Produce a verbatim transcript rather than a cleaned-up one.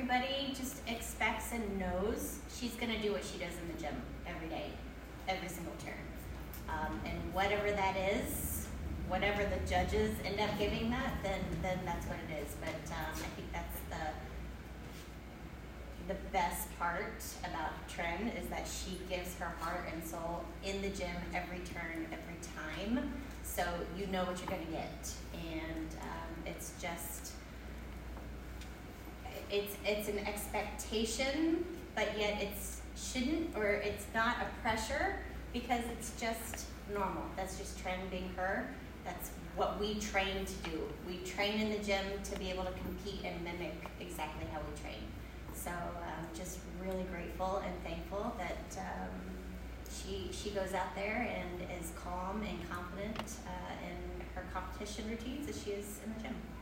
everybody just expects and knows she's going to do what she does in the gym every day, every single turn. Um, and whatever that is, whatever the judges end up giving that, then then that's what it is. But um, I think that's the the best part about Tren is that she gives her heart and soul in the gym every turn, every time. So you know what you're going to get, and um, it's just it's it's an expectation, but yet it's shouldn't or it's not a pressure. Because it's just normal. That's just Tren being her. That's what we train to do. We train in the gym to be able to compete and mimic exactly how we train. So I'm um, just really grateful and thankful that um, she she goes out there and is calm and confident uh, in her competition routines as she is in the gym.